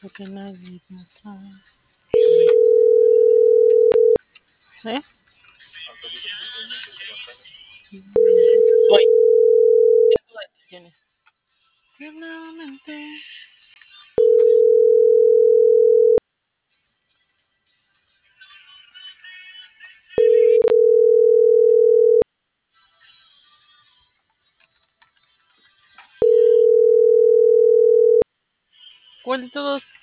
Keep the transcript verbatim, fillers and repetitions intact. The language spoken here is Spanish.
Lo que nadie nota. ¿Eh? Voy. Tengo decisiones. Tiernamente. ¿Cuál de todos?